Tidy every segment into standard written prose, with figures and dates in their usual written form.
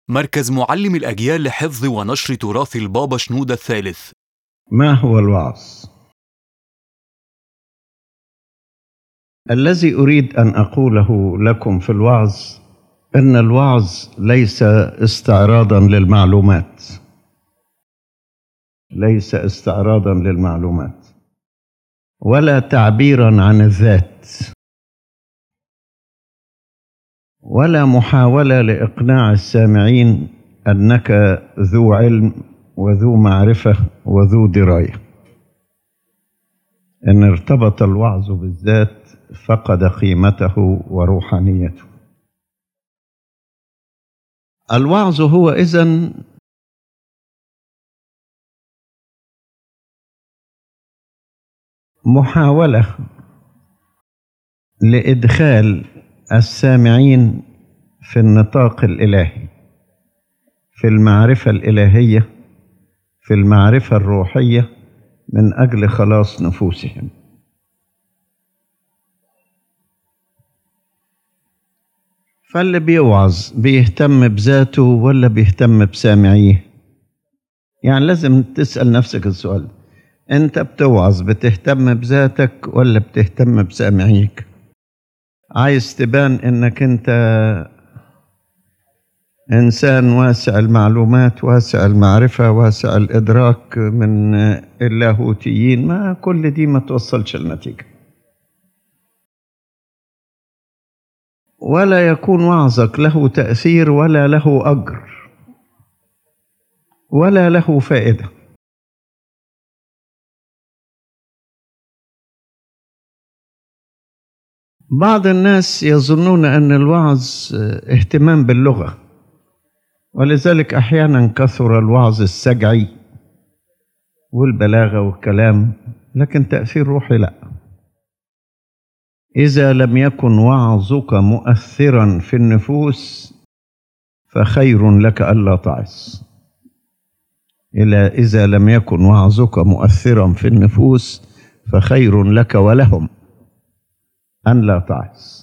مركز معلم الأجيال لحفظ ونشر تراث البابا شنودة الثالث. ما هو الوعظ؟ الذي أريد أن أقوله لكم في الوعظ أن الوعظ ليس استعراضا للمعلومات، ليس استعراضا للمعلومات ولا تعبيرا عن الذات ولا محاولة لإقناع السامعين أنك ذو علم وذو معرفة وذو دراية. إن ارتبط الوعظ بالذات فقد قيمته وروحانيته. الوعظ هو إذن محاولة لإدخال السامعين في النطاق الإلهي، في المعرفة الإلهية، في المعرفة الروحية من أجل خلاص نفوسهم. فاللي بيوعظ بيهتم بذاته ولا بيهتم بسامعيه؟ يعني لازم تسأل نفسك السؤال، أنت بتوعظ بتهتم بذاتك ولا بتهتم بسامعيك؟ عايز تبان إنك أنت إنسان واسع المعلومات واسع المعرفة واسع الإدراك من اللاهوتيين، ما كل دي ما توصلش لنتيجة، ولا يكون وعظك له تأثير ولا له أجر ولا له فائدة. بعض الناس يظنون أن الوعظ اهتمام باللغة، ولذلك أحيانا كثر الوعظ السجعي والبلاغة والكلام، لكن تأثير روحي لا. إذا لم يكن وعظك مؤثرا في النفوس فخير لك ألا تعظ. إذا لم يكن وعظك مؤثرا في النفوس فخير لك ولهم أن لا تعظ.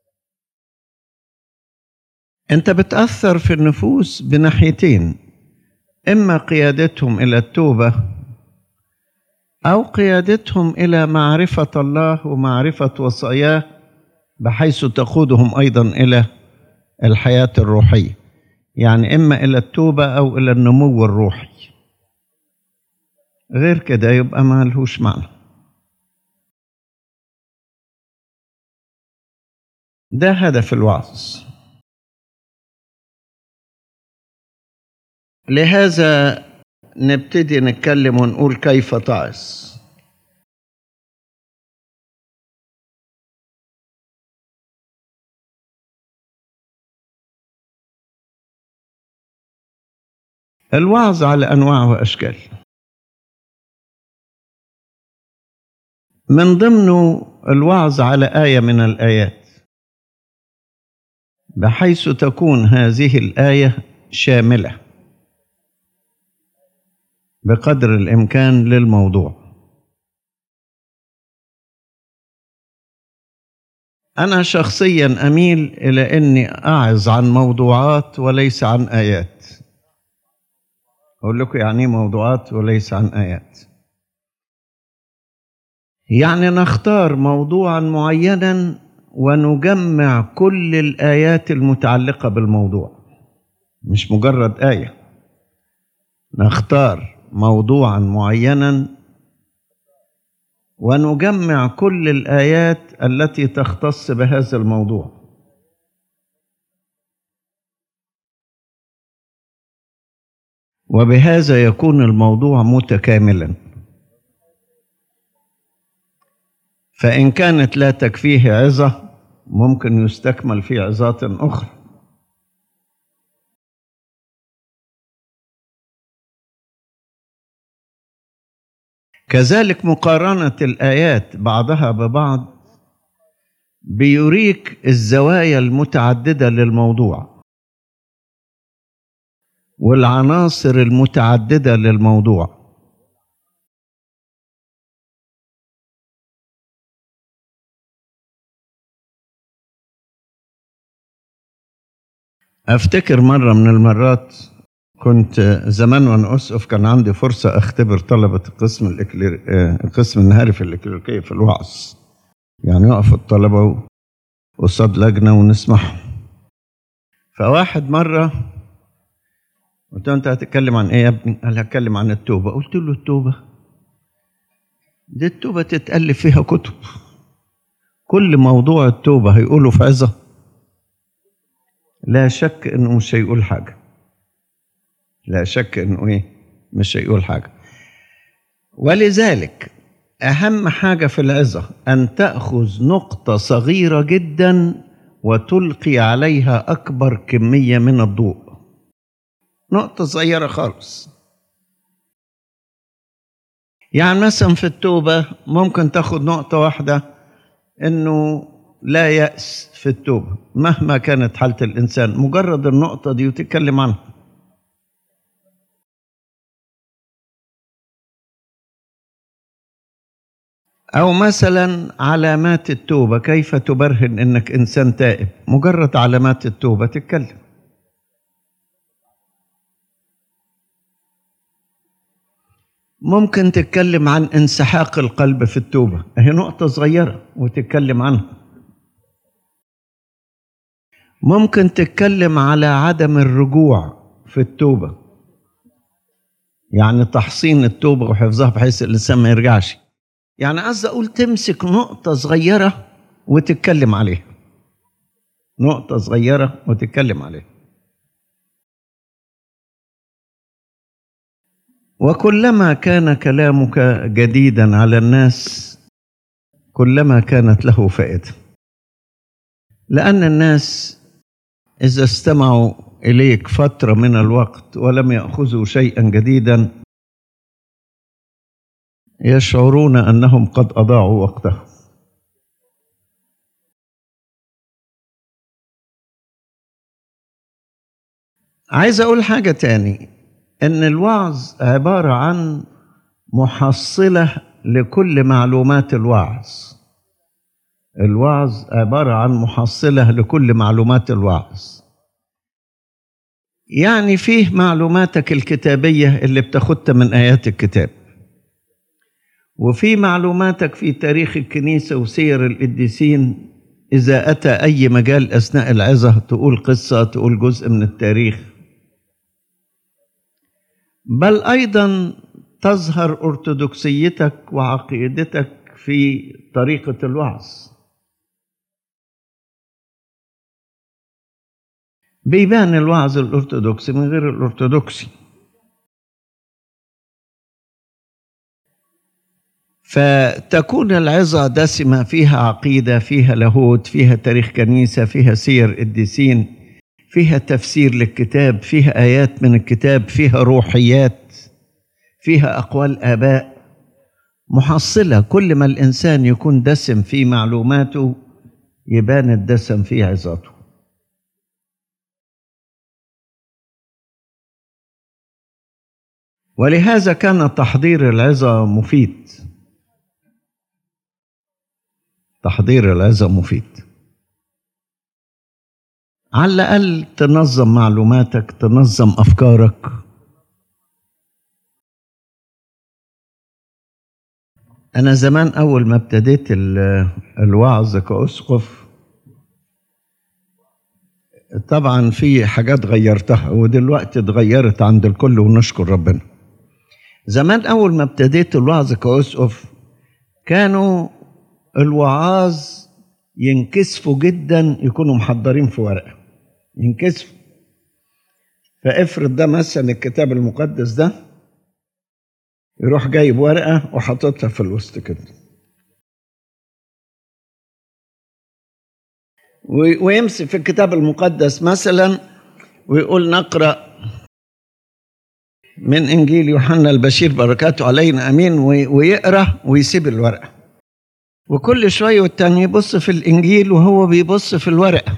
أنت بتأثر في النفوس بناحيتين، إما قيادتهم إلى التوبة أو قيادتهم إلى معرفة الله ومعرفة وصاياه، بحيث تقودهم أيضا إلى الحياة الروحية، يعني إما إلى التوبة أو إلى النمو الروحي. غير كده يبقى ما لهوش معنى. ده هدف الوعظ. لهذا نبتدي نتكلم ونقول كيف تعظ. الوعظ على أنواع وأشكال، من ضمنه الوعظ على آية من الآيات، بحيث تكون هذه الآية شاملة بقدر الإمكان للموضوع. أنا شخصيا أميل إلى أني أعظ عن موضوعات وليس عن آيات. أقول لكم يعني موضوعات وليس عن آيات، يعني نختار موضوعا معينا ونجمع كل الآيات المتعلقة بالموضوع، مش مجرد آية. نختار موضوعا معينا ونجمع كل الآيات التي تختص بهذا الموضوع، وبهذا يكون الموضوع متكاملا. فإن كانت لا تكفيه عظة ممكن يستكمل في عظات أخرى. كذلك مقارنة الآيات بعضها ببعض بيوريك الزوايا المتعددة للموضوع والعناصر المتعددة للموضوع. أفتكر مرة من المرات كنت زمان وأنا أسقف كان عندي فرصة أختبر طلبة القسم النهاري في الإكليريكية في الوعظ. يعني يقف الطلبة قصاد لجنة ونسمعهم. فواحد مرة قلت له: أنت هتتكلم عن إيه يا ابني؟ قال: هتكلم عن التوبة. قلت له: التوبة دي التوبة تتألف فيها كتب، كل موضوع التوبة هيقوله في عظة؟ لا شك إنه مش هيقول حاجة، لا شك إنه إيه، مش هيقول حاجة. ولذلك أهم حاجة في العظة أن تأخذ نقطة صغيرة جدا وتلقي عليها أكبر كمية من الضوء. نقطة صغيرة خالص. يعني مثلا في التوبة ممكن تاخد نقطة واحدة، إنه لا يأس في التوبة مهما كانت حالة الإنسان، مجرد النقطة دي وتتكلم عنها. أو مثلا علامات التوبة، كيف تبرهن إنك إنسان تائب، مجرد علامات التوبة تتكلم. ممكن تتكلم عن انسحاق القلب في التوبة، هي نقطة صغيرة وتتكلم عنها. ممكن تتكلم على عدم الرجوع في التوبة، يعني تحصين التوبة وحفظها بحيث الإنسان ما يرجعش. يعني قصدي أقول تمسك نقطة صغيرة وتتكلم عليها، نقطة صغيرة وتتكلم عليها. وكلما كان كلامك جديدا على الناس كلما كانت له فائدة، لأن الناس إذا استمعوا إليك فترة من الوقت ولم يأخذوا شيئا جديدا يشعرون أنهم قد أضاعوا وقتهم. عايز أقول حاجة تاني، إن الوعظ عبارة عن محصلة لكل معلومات الوعظ. الوعظ عبارة عن محصلة لكل معلومات الوعظ. يعني فيه معلوماتك الكتابية اللي بتاخدها من آيات الكتاب، وفي معلوماتك في تاريخ الكنيسة وسير القديسين، إذا أتى أي مجال أثناء العظة تقول قصة، تقول جزء من التاريخ. بل أيضا تظهر أرثوذكسيتك وعقيدتك في طريقة الوعظ. بيبان الوعظ الأرثوذكسي من غير الأرثوذكسي. فتكون العظة دسمة، فيها عقيدة، فيها لاهوت، فيها تاريخ كنيسة، فيها سير قديسين، فيها تفسير للكتاب، فيها آيات من الكتاب، فيها روحيات، فيها أقوال آباء محصلة. كل ما الإنسان يكون دسم في معلوماته يبان الدسم في عظاته. ولهذا كان تحضير العظة مفيد. تحضير العظة مفيد، على الأقل تنظم معلوماتك، تنظم أفكارك. أنا زمان أول ما ابتديت الوعظ كأسقف طبعا في حاجات غيرتها، ودلوقتي اتغيرت عند الكل ونشكر ربنا. زمان أول ما ابتديت الوعظ كأسقف كانوا الوعاظ ينكسفوا جدا يكونوا محضرين في ورقة، ينكسفوا. فافرض ده مثلا الكتاب المقدس ده، يروح جايب ورقة وحطتها في الوسط كده، ويمسك في الكتاب المقدس مثلا ويقول نقرأ من إنجيل يوحنا البشير بركاته علينا أمين، ويقرأ ويسيب الورقة، وكل شوية والتاني يبص في الإنجيل وهو بيبص في الورقة.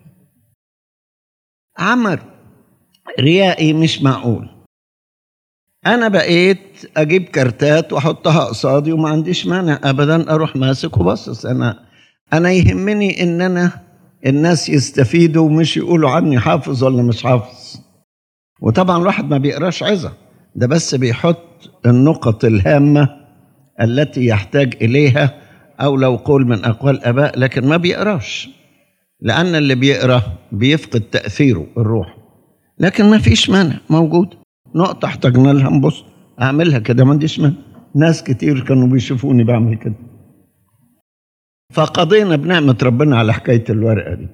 عمل ريائي مش معقول. أنا بقيت أجيب كارتات وأحطها قصادي وما عنديش مانع أبدا أروح ماسك وبصص. أنا يهمني إن أنا الناس يستفيدوا ومش يقولوا عني حافظ ولا مش حافظ. وطبعا الواحد ما بيقراش عظة، ده بس بيحط النقط الهامة التي يحتاج إليها، أو لو قول من أقوال آباء، لكن ما بيقراش، لأن اللي بيقرأ بيفقد تأثيره الروح. لكن ما فيش مانع، موجود نقطة احتاجنا لها نبص أعملها كده، ما عنديش مانع. ناس كتير كانوا بيشوفوني بعمل كده، فقضينا بنعمة ربنا على حكاية الورقة دي.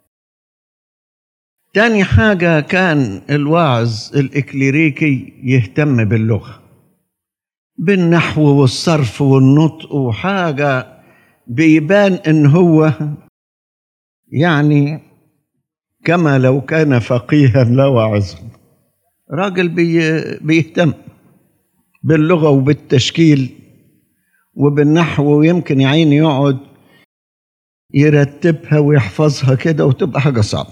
تاني حاجة، كان الواعظ الإكليريكي يهتم باللغة، بالنحو والصرف والنطق، وحاجة بيبان إن هو يعني كما لو كان فقيها لا واعظا. راجل بيهتم باللغة وبالتشكيل وبالنحو، ويمكن يا عيني يقعد يرتبها ويحفظها كده، وتبقى حاجة صعبة.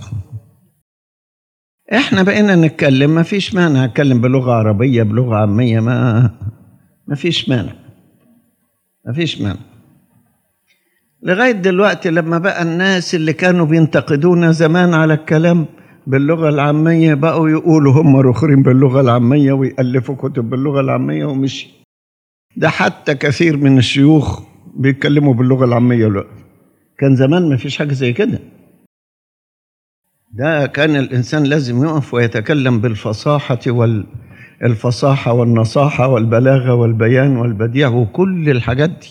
احنا بقينا نتكلم، ما فيش مانع نتكلم بلغة عربية بلغة عامية، ما فيش مانع، ما فيش مانع. لغاية دلوقتي لما بقى الناس اللي كانوا بينتقدونا زمان على الكلام باللغة العامية بقوا يقولوا هم رخرين باللغة العامية ويألفوا كتب باللغة العامية ومشي. ده حتى كثير من الشيوخ بيتكلموا باللغة العامية دلوقتي. كان زمان ما فيش حاجة زي كده. ده كان الإنسان لازم يقف ويتكلم بالفصاحة الفصاحة والنصاحة والبلاغة والبيان والبديع وكل الحاجات دي.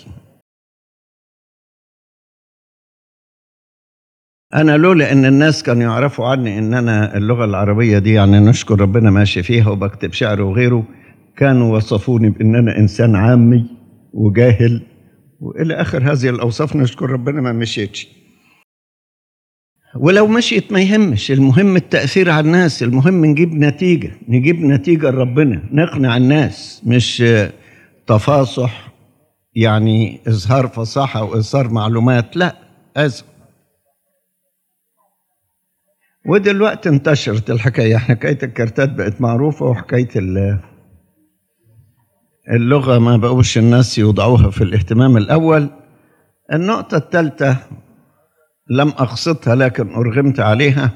أنا لولا إن الناس كانوا يعرفوا عني إن أنا اللغة العربية دي يعني نشكر ربنا ماشي فيها وبكتب شعر وغيره، كانوا وصفوني بإن أنا إنسان عامي وجاهل وإلى آخر هذه الأوصاف. نشكر ربنا ما مشيتش، ولو مشيت ما يهمش، المهم التأثير على الناس، المهم نجيب نتيجة لربنا، نقنع الناس، مش تفاصح يعني إظهار فصاحة وإظهار معلومات، لا أزم. ودلوقتي انتشرت الحكاية، حكاية الكارتات بقت معروفة، وحكاية اللغة ما بقوش الناس يوضعوها في الاهتمام الأول. النقطة الثالثة لم أقصدها لكن أرغمت عليها،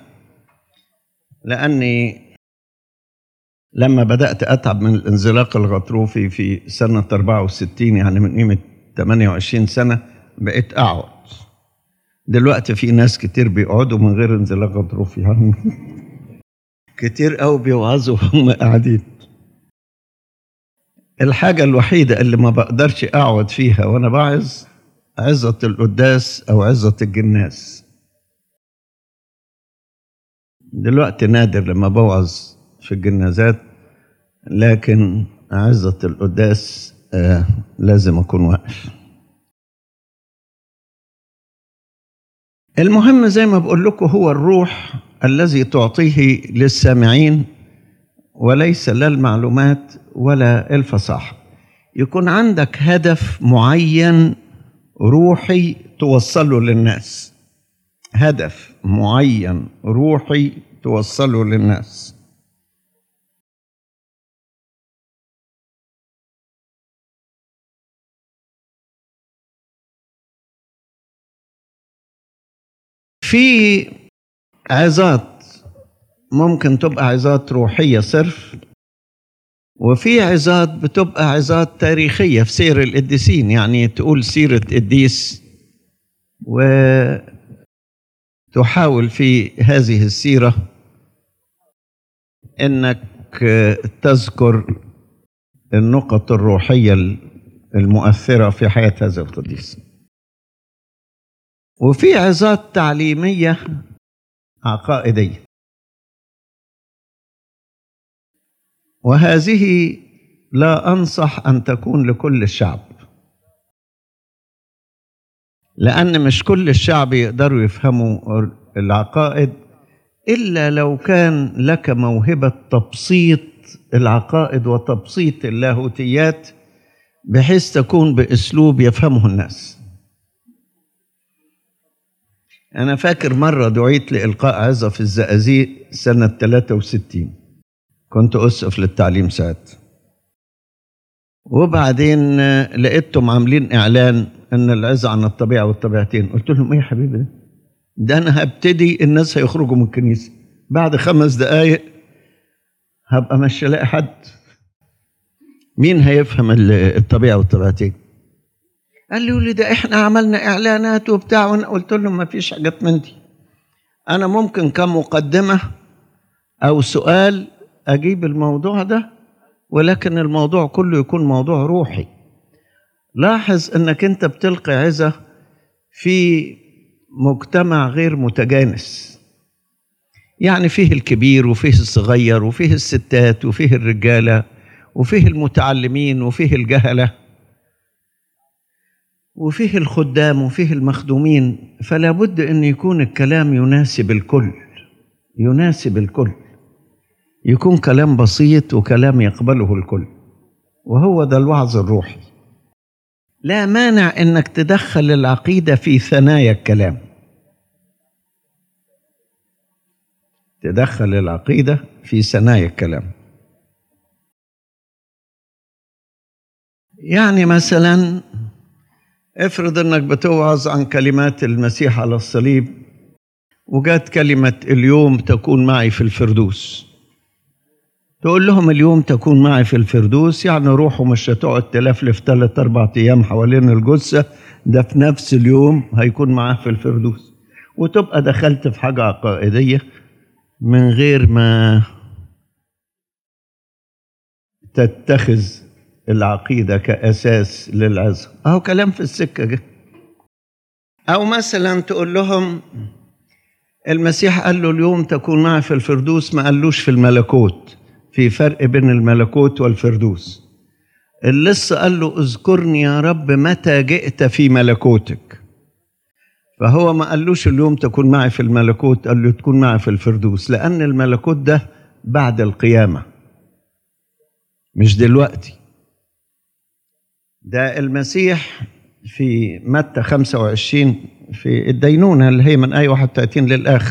لأني لما بدأت أتعب من الانزلاق الغضروفي في سنة 64، يعني من قيمة 28 سنة، بقيت أقعد. دلوقتي في ناس كتير بيقعدوا من غير انزلاق غضروفي، يعني كتير قوي بيوعظوا وهم قاعدين. الحاجة الوحيدة اللي ما بقدرش أقعد فيها وأنا بعظ عظة القداس أو عظة الجناز. دلوقتي نادر لما بوعظ في الجنازات، لكن عظة القداس لازم أكون واقف. المهم زي ما بقول لكم، هو الروح الذي تعطيه للسامعين، وليس لا المعلومات ولا الفصاحة. يكون عندك هدف معين روحي توصله للناس، هدف معين روحي توصله للناس. في عظات ممكن تبقى عظات روحية صرف، وفي عظات بتبقى عظات تاريخية في سير القديسين، يعني تقول سيرة قديس وتحاول في هذه السيرة إنك تذكر النقط الروحية المؤثرة في حياة هذا القديس. وفي عظات تعليمية عقائدية، وهذه لا أنصح أن تكون لكل الشعب، لأن مش كل الشعب يقدروا يفهموا العقائد إلا لو كان لك موهبة تبسيط العقائد وتبسيط اللاهوتيات بحيث تكون بأسلوب يفهمه الناس. أنا فاكر مرة دعيت لإلقاء عظة في الزقازيق سنة 63، كنت أسقف للتعليم ساعات، وبعدين لقيتهم عاملين إعلان إن العظة عن الطبيعة والطبيعتين. قلت لهم إيه يا حبيبي ده؟ ده أنا هبتدي الناس هيخرجوا من الكنيسة، بعد 5 دقايق هبقى مش لاقي حد. مين هيفهم الطبيعة والطبيعتين؟ قال لي ده احنا عملنا اعلانات وبتاع، وانا قلت لهم ما فيش حاجات من دي. انا ممكن كمقدمة او سؤال اجيب الموضوع ده، ولكن الموضوع كله يكون موضوع روحي. لاحظ انك انت بتلقي عظة في مجتمع غير متجانس، يعني فيه الكبير وفيه الصغير وفيه الستات وفيه الرجالة وفيه المتعلمين وفيه الجهلة وفيه الخدام وفيه المخدومين. فلا بد أن يكون الكلام يناسب الكل، يناسب الكل، يكون كلام بسيط وكلام يقبله الكل، وهو ده الوعظ الروحي. لا مانع أنك تدخل العقيدة في ثنايا الكلام، تدخل العقيدة في ثنايا الكلام. يعني مثلا افرض انك بتوعظ عن كلمات المسيح على الصليب، وجات كلمة اليوم تكون معي في الفردوس، تقول لهم اليوم تكون معي في الفردوس يعني روحوا مش هتقعد تلفلف 3-4 أيام حوالين الجثة، ده في نفس اليوم هيكون معاه في الفردوس. وتبقى دخلت في حاجة عقائدية من غير ما تتخذ العقيدة كأساس للعظة. أهو كلام في السكة جه. أو مثلا تقول لهم المسيح قال له اليوم تكون معي في الفردوس، ما قالوش في الملكوت، في فرق بين الملكوت والفردوس. اللي لسه قال له اذكرني يا رب متى جئت في ملكوتك، فهو ما قالوش اليوم تكون معي في الملكوت، قال له تكون معي في الفردوس، لأن الملكوت ده بعد القيامة مش دلوقتي. ده المسيح في متى 25 في الدينونة اللي هي من آية 31 للآخر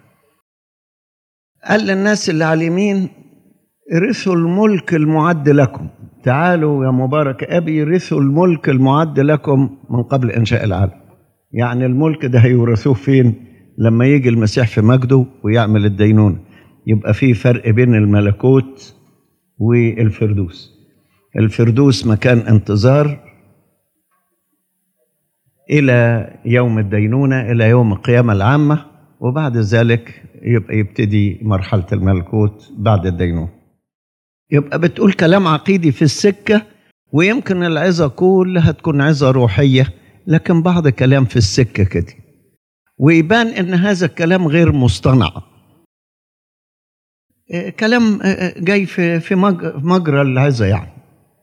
قال للناس اللي على اليمين رثوا الملك المعد لكم، تعالوا يا مبارك أبي رثوا الملك المعد لكم من قبل إنشاء العالم. يعني الملك ده هيورثوه فين؟ لما يجي المسيح في مجده ويعمل الدينونة. يبقى في فرق بين الملكوت والفردوس. الفردوس مكان انتظار إلى يوم الدينونة، إلى يوم القيامة العامة، وبعد ذلك يبقى يبتدي مرحلة الملكوت بعد الدينونة. يبقى بتقول كلام عقيدي في السكة، ويمكن العظة كلها تكون عظة روحية، لكن بعض كلام في السكة كده، ويبان إن هذا الكلام غير مصطنع، كلام جاي في مجرى العظة يعني.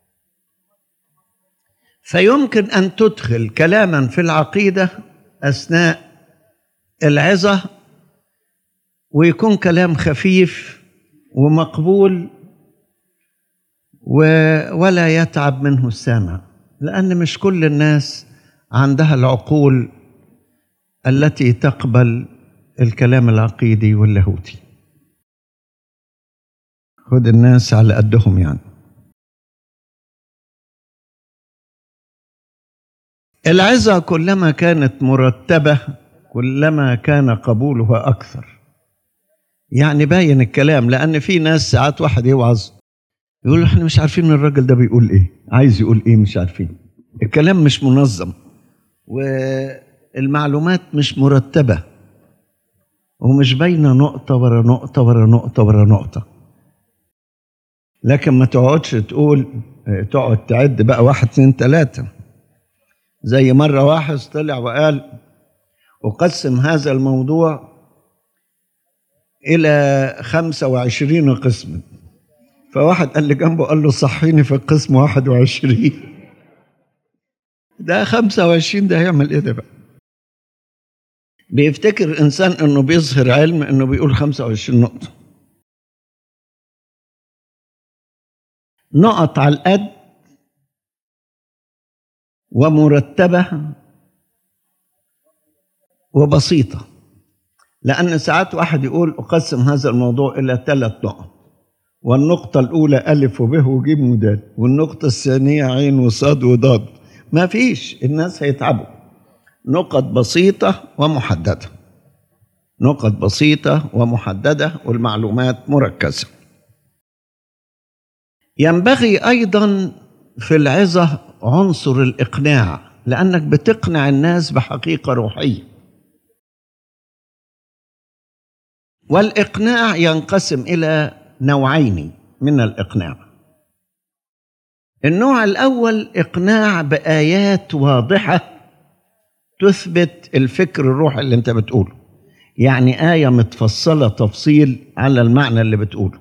فيمكن أن تدخل كلاما في العقيدة أثناء العظة، ويكون كلام خفيف ومقبول ولا يتعب منه السامع، لأن مش كل الناس عندها العقول التي تقبل الكلام العقيدي واللاهوتي. خد الناس على قدهم يعني. العظة كلما كانت مرتبة كلما كان قبولها أكثر. يعني باين الكلام، لأن في ناس ساعات واحد يوعظ يقول احنا مش عارفين الراجل ده بيقول ايه، عايز يقول ايه مش عارفين، الكلام مش منظم والمعلومات مش مرتبة ومش باينة نقطة ورا نقطة ورا نقطة ورا نقطة. لكن ما تقعدش تقعد تعد بقى 1 2 3. زي مرة واحد طلع وقال أقسم هذا الموضوع إلى 25 قسما، فواحد قال لي جنبه قال له صحيني في القسم 21. ده 25 ده هيعمل ايه ده بقى؟ بيفتكر الإنسان إنه بيظهر علم إنه بيقول 25 نقطة. نقط على القد ومرتبة وبسيطة، لأن ساعات واحد يقول أقسم هذا الموضوع إلى 3 نقط، والنقطة الأولى ألف وب وجيم ودال، والنقطة الثانية عين وصاد وضاد. ما فيش، الناس هيتعبوا. نقط بسيطة ومحددة. نقط بسيطة ومحددة والمعلومات مركزة. ينبغي أيضا في العظة عنصر الإقناع، لأنك بتقنع الناس بحقيقة روحية. والإقناع ينقسم إلى نوعين من الإقناع. النوع الأول إقناع بآيات واضحة تثبت الفكر الروحي اللي أنت بتقوله، يعني آية متفصلة تفصيل على المعنى اللي بتقوله.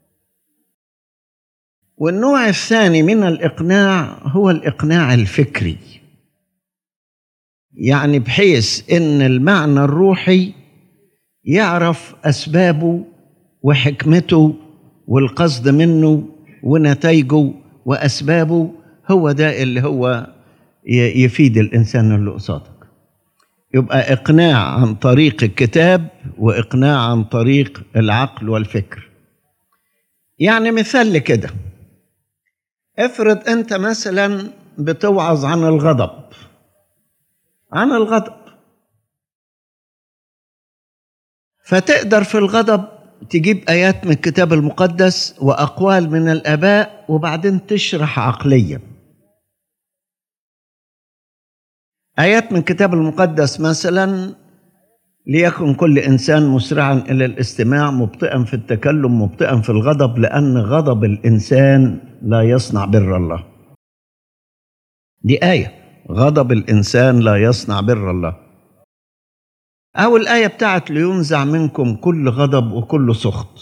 والنوع الثاني من الإقناع هو الإقناع الفكري، يعني بحيث إن المعنى الروحي يعرف أسبابه وحكمته والقصد منه ونتائجه وأسبابه، هو ده اللي هو يفيد الإنسان اللي قصادك. يبقى إقناع عن طريق الكتاب وإقناع عن طريق العقل والفكر. يعني مثال لكده، افرض أنت مثلا بتوعظ عن الغضب، فتقدر في الغضب تجيب آيات من الكتاب المقدس وأقوال من الآباء وبعدين تشرح عقليا. آيات من الكتاب المقدس مثلا: ليكن كل إنسان مسرعا إلى الاستماع، مبطئا في التكلم، مبطئا في الغضب، لأن غضب الإنسان لا يصنع بر الله. دي آية، غضب الإنسان لا يصنع بر الله. أو الآية بتاعت: لينزع منكم كل غضب وكل سخط.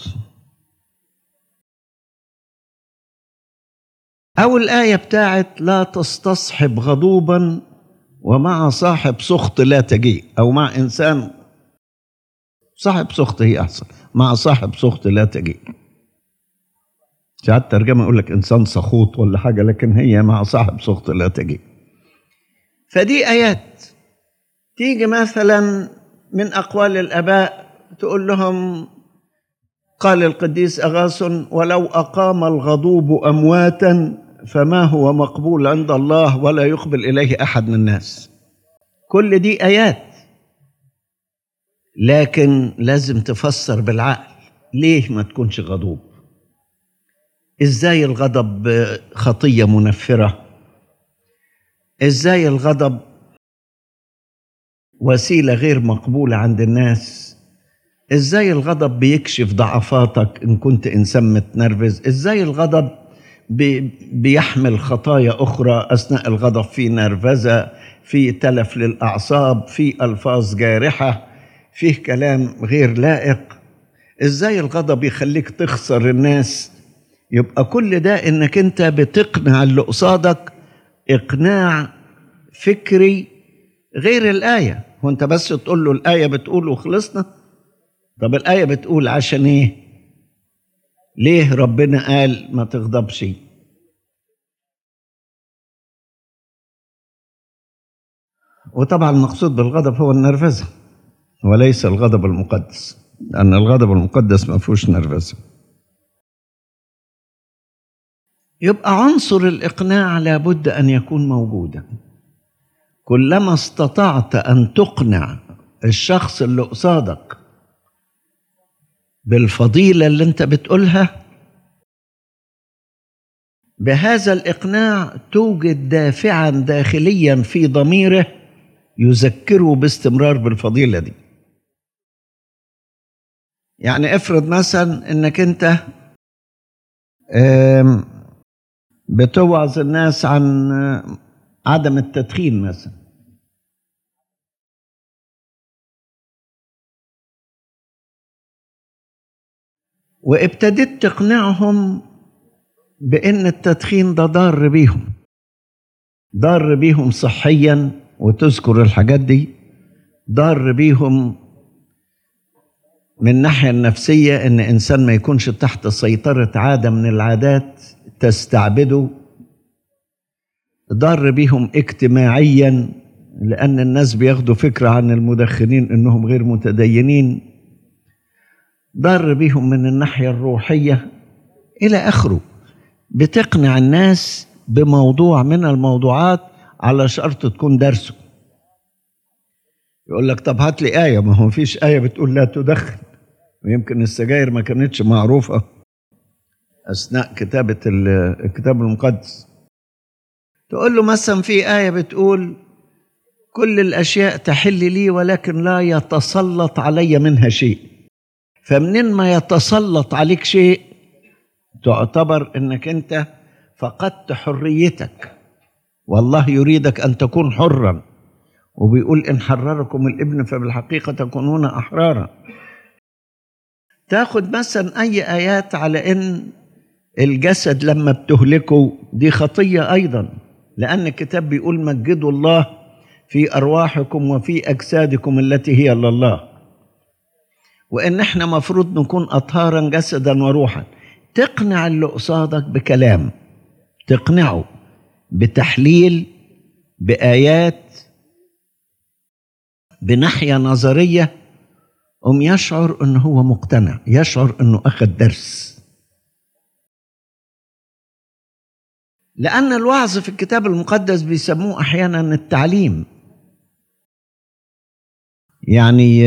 أو الآية بتاعت: لا تستصحب غضوبا ومع صاحب سخط لا تجيء. أو مع إنسان صاحب سخط، هي أحسن، مع صاحب سخط لا تجيء. ساعات ترجمة يقول لك إنسان سخوط ولا حاجة، لكن هي مع صاحب سخط لا تجيء. فدي آيات تيجي مثلا من أقوال الآباء تقول لهم: قال القديس أغاثون: ولو أقام الغضوب أمواتا فما هو مقبول عند الله ولا يقبل إليه أحد من الناس. كل دي آيات، لكن لازم تفسر بالعقل. ليه ما تكونش غضوب؟ إزاي الغضب خطية منفرة؟ إزاي الغضب وسيلة غير مقبولة عند الناس؟ إزاي الغضب بيكشف ضعفاتك إن كنت إنسان متنرفز؟ إزاي الغضب بيحمل خطايا أخرى أثناء الغضب؟ في نرفزة، في تلف للأعصاب، في ألفاظ جارحة، فيه كلام غير لائق. إزاي الغضب يخليك تخسر الناس؟ يبقى كل ده إنك أنت بتقنع اللي قصادك إقناع فكري غير الآية. وأنت بس تقول له الآية بتقول وخلصنا. طب الآية بتقول عشان إيه؟ ليه ربنا قال ما تغضبش؟ وطبعا المقصود بالغضب هو النرفزة وليس الغضب المقدس، لأن الغضب المقدس ما فيهوش نرفزة. يبقى عنصر الإقناع لابد أن يكون موجودا. كلما استطعت أن تقنع الشخص اللي قصادك بالفضيلة اللي أنت بتقولها، بهذا الإقناع توجد دافعا داخليا في ضميره يذكره باستمرار بالفضيلة دي. يعني افرض مثلا أنك أنت بتوعظ الناس عن عدم التدخين مثلا، وابتديت تقنعهم بأن التدخين ده ضار بيهم صحيا، وتذكر الحاجات دي، ضار بيهم من الناحية النفسية، ان انسان ما يكونش تحت سيطرة عادة من العادات تستعبده، ضار بيهم اجتماعيا لان الناس بياخدوا فكرة عن المدخنين انهم غير متدينين، ضار بيهم من الناحية الروحية الى اخره. بتقنع الناس بموضوع من الموضوعات على شرط تكون درسه. يقول لك طب هات لي آية، ما هو مفيش آية بتقول لا تدخن، ويمكن السجاير ما كانتش معروفة أثناء كتابة الكتاب المقدس. تقول له مثلا في آية بتقول كل الأشياء تحل لي ولكن لا يتسلط علي منها شيء. فمنين ما يتسلط عليك شيء تعتبر أنك أنت فقدت حريتك، والله يريدك أن تكون حرا، وبيقول إن حرركم الابن فبالحقيقة تكونون أحرارا. تاخد مثلا أي آيات على إن الجسد لما بتهلكه دي خطية أيضا، لأن الكتاب بيقول مجدوا الله في أرواحكم وفي أجسادكم التي هي لله، وإن إحنا مفروض نكون أطهارا جسدا وروحا. تقنع اللي قصادك بكلام، تقنعه بتحليل، بآيات، بناحية نظرية، يشعر أنه هو مقتنع، يشعر أنه أخذ درس. لأن الوعظ في الكتاب المقدس بيسموه أحيانا التعليم، يعني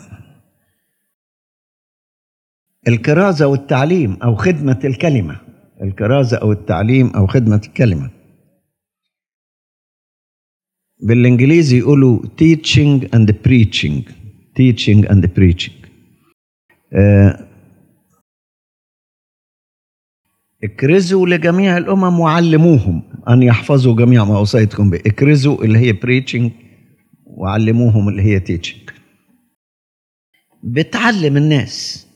الكرازة والتعليم أو خدمة الكلمة، الكرازة أو التعليم أو خدمة الكلمة. بالإنجليزي يقولوا teaching and preaching، teaching and preaching. اكرزوا لجميع الأمم وعلموهم أن يحفظوا جميع ما أوصيتكم به. اكرزوا اللي هي preaching، وعلموهم اللي هي teaching. بتعلم الناس.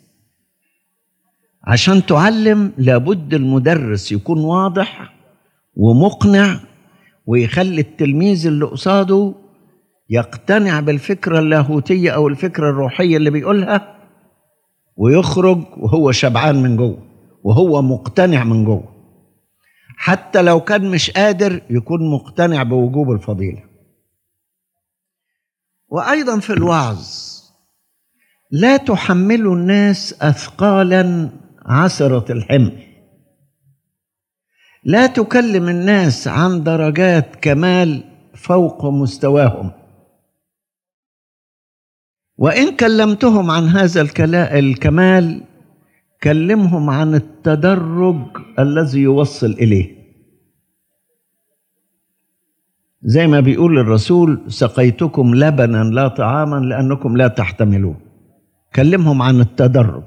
عشان تعلم لابد المدرس يكون واضح ومقنع، ويخلي التلميذ اللي قصاده يقتنع بالفكرة اللاهوتية أو الفكرة الروحية اللي بيقولها، ويخرج وهو شبعان من جوه، وهو مقتنع من جوه. حتى لو كان مش قادر يكون مقتنع بوجوب الفضيلة. وأيضا في الوعظ لا تحملوا الناس أثقالا عسرة الحمل. لا تكلم الناس عن درجات كمال فوق مستواهم. وإن كلمتهم عن هذا الكمال، كلمهم عن التدرج الذي يوصل إليه. زي ما بيقول الرسول سقيتكم لبنا لا طعاما لأنكم لا تحتملون. كلمهم عن التدرج.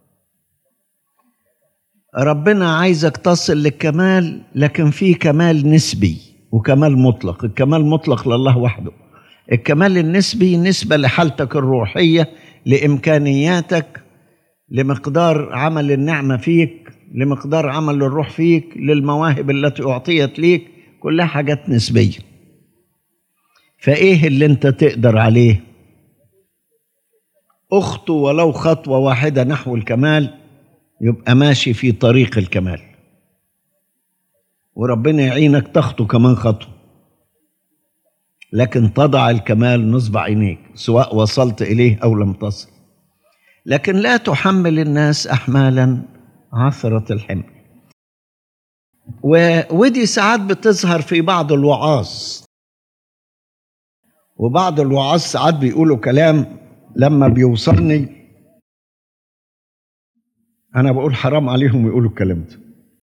ربنا عايزك تصل للكمال، لكن في كمال نسبي وكمال مطلق. الكمال مطلق لله وحده. الكمال النسبي نسبة لحالتك الروحية، لإمكانياتك، لمقدار عمل النعمة فيك، لمقدار عمل الروح فيك، للمواهب التي أعطيت ليك، كلها حاجات نسبية. فإيه اللي أنت تقدر عليه؟ أخطو ولو خطوة واحدة نحو الكمال، يبقى ماشي في طريق الكمال، وربنا يعينك تخطو كمان خطوة، لكن تضع الكمال نصب عينيك سواء وصلت إليه أو لم تصل. لكن لا تحمل الناس أحمالا عثرة الحمل. ودي ساعات بتظهر في بعض الوعاظ، وبعض الوعاظ ساعات بيقولوا كلام لما بيوصلني أنا بقول حرام عليهم يقولوا الكلام ده.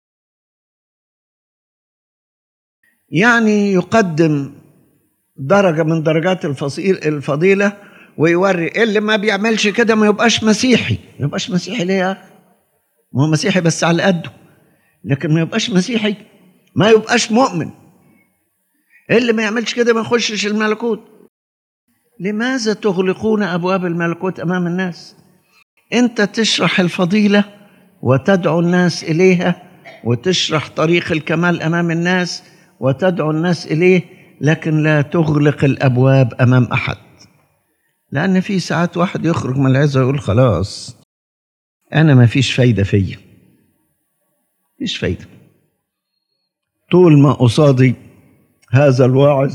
يعني يقدم درجة من درجات الفضيلة ويوري اللي ما بيعملش كده ما يبقاش مسيحي. ما يبقاش مسيحي ليه يا أخي؟ ما هو مسيحي بس على قده، لكن ما يبقاش مسيحي، ما يبقاش مؤمن. اللي ما يعملش كده ما يخشش الملكوت. لماذا تغلقون أبواب الملكوت أمام الناس؟ أنت تشرح الفضيلة وتدعو الناس إليها، وتشرح طريق الكمال أمام الناس وتدعو الناس إليه، لكن لا تغلق الأبواب أمام أحد. لأن في ساعات واحد يخرج من العزة ويقول خلاص أنا ما فيش فايدة فيا، فيش فايدة، طول ما قصادي هذا الواعظ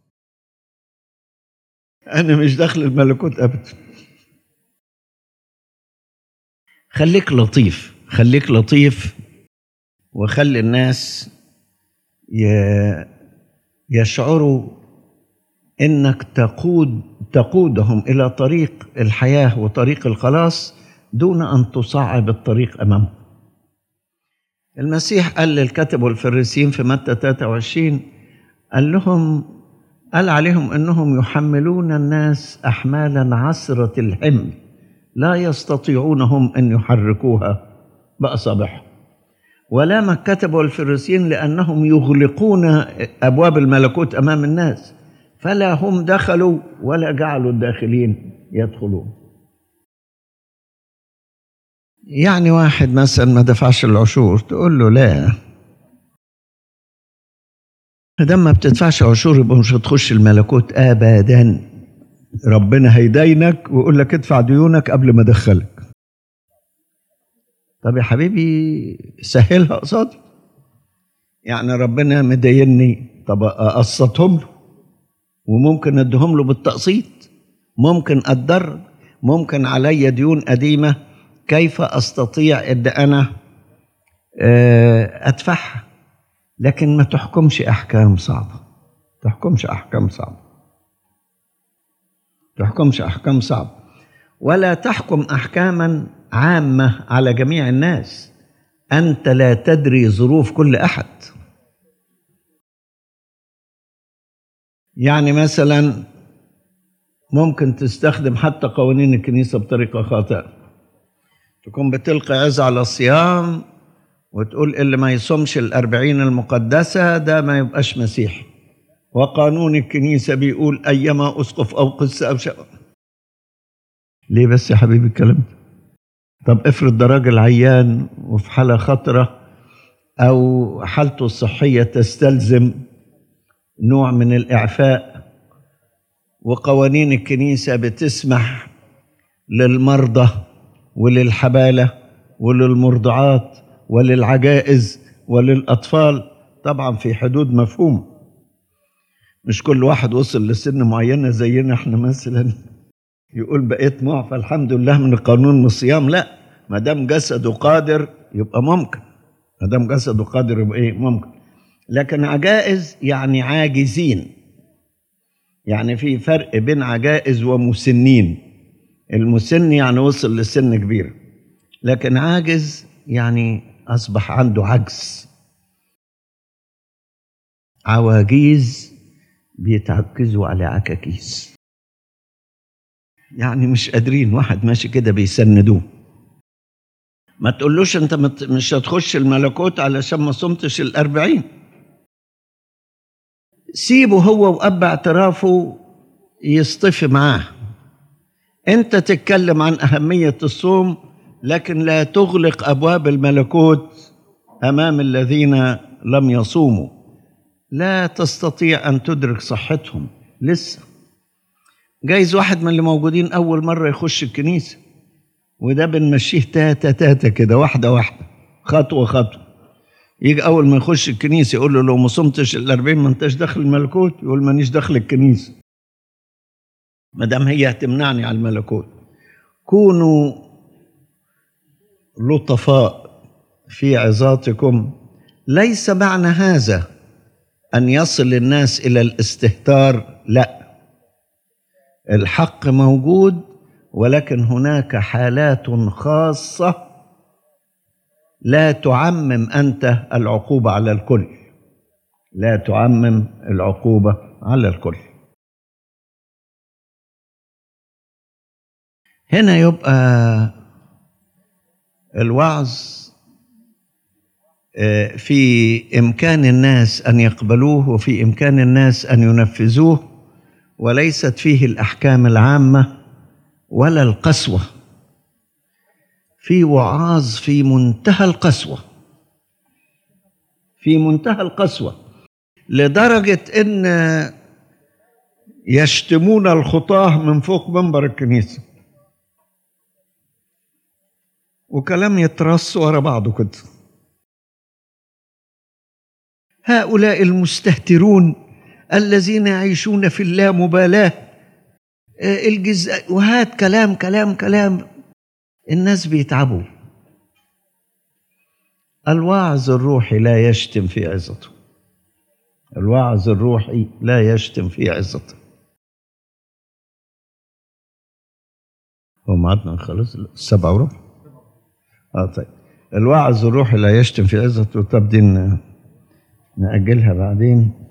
أنا مش داخل الملكوت أبدا. خليك لطيف، خليك لطيف، وخلي الناس يشعروا إنك تقودهم إلى طريق الحياة وطريق الخلاص دون أن تصعب الطريق أمامهم. المسيح قال للكتب والفريسيين في متى 23 قال عليهم أنهم يحملون الناس أحمالا عسرة الحمل لا يستطيعونهم أن يحركوها بأصابعهم. ولام الكتب والفريسيين لأنهم يغلقون أبواب الملكوت أمام الناس، فلا هم دخلوا ولا جعلوا الداخلين يدخلون. يعني واحد مثلا ما دفعش العشور تقول له لا، ما بتدفعش عشور يبقى مش هتخش الملكوت أبدا. ربنا هيدينك ويقول لك ادفع ديونك قبل ما ادخلك. طب يا حبيبي سهلها قصادي، يعني ربنا مديني، طب اقسطهم له وممكن ادهم له بالتقسيط، ممكن اتدرج، ممكن علي ديون قديمه كيف استطيع ان انا ادفعها. لكن ما تحكمش احكام صعبه، تحكمش احكام صعبه، ولا تحكم احكاما عامه على جميع الناس. انت لا تدري ظروف كل احد. يعني مثلا ممكن تستخدم حتى قوانين الكنيسه بطريقه خاطئه، تكون بتلقي عظة على الصيام وتقول اللي ما يصومش 40 المقدسه ده ما يبقاش مسيحي، وقانون الكنيسه بيقول ايما اسقف او قس او شباب. ليه بس يا حبيبي الكلام ده؟ طب افرض ده راجل عيان وفي حالة خطرة أو حالته الصحية تستلزم نوع من الإعفاء، وقوانين الكنيسة بتسمح للمرضى وللحبالة وللمرضعات وللعجائز وللأطفال، طبعا في حدود مفهوم. مش كل واحد وصل لسن معينة زينا احنا مثلا يقول بقيت معفى الحمد لله من القانون من الصيام. لا، ما دام جسده قادر يبقى ممكن، ما دام جسده قادر يبقى ايه ممكن. لكن عجائز يعني عاجزين، يعني في فرق بين عجائز ومسنين. المسن يعني وصل لسن كبير، لكن عاجز يعني اصبح عنده عجز. عواجيز بيتعكزوا على عكاكيز، يعني مش قادرين، واحد ماشي كده بيسندوه. ما تقولوش انت مش هتخش الملكوت علشان ما صمتش 40. سيبه هو وأب اعترافه يصطفي معاه. انت تتكلم عن أهمية الصوم، لكن لا تغلق أبواب الملكوت أمام الذين لم يصوموا. لا تستطيع أن تدرك صحتهم لسه. جايز واحد من اللي موجودين أول مرة يخش الكنيسة، وده بنمشيه تاتا كده، واحدة واحدة، خطوة خطوة. يجي أول ما يخش الكنيسة يقول له لو ما صمتش 40 ما انتش داخل الملكوت، يقول مانيش داخل الكنيسة ما دام هي هتمنعني على الملكوت. كونوا لطفاء في عظاتكم. ليس معنى هذا أن يصل الناس إلى الاستهتار، لا، الحق موجود، ولكن هناك حالات خاصة لا تعمم أنت العقوبة على الكل، لا تعمم العقوبة على الكل. هنا يبقى الوعظ في إمكان الناس أن يقبلوه وفي إمكان الناس أن ينفذوه، وليست فيه الأحكام العامة ولا القسوة. في وعاظ في منتهى القسوة، في منتهى القسوة، لدرجة إن يشتمون الخطاة من فوق منبر الكنيسة، وكلام يترص ورا بعضه كده. هؤلاء المستهترون الذين يعيشون في اللامبالاة، وهات كلام كلام كلام، الناس بيتعبوا. الواعظ الروحي لا يشتم في عظته، الواعظ الروحي لا يشتم في عظته. هو ميعادنا خلاص 7:15. طيب الوعظ الروحي لا يشتم في عزة، طب دي نأجلها بعدين.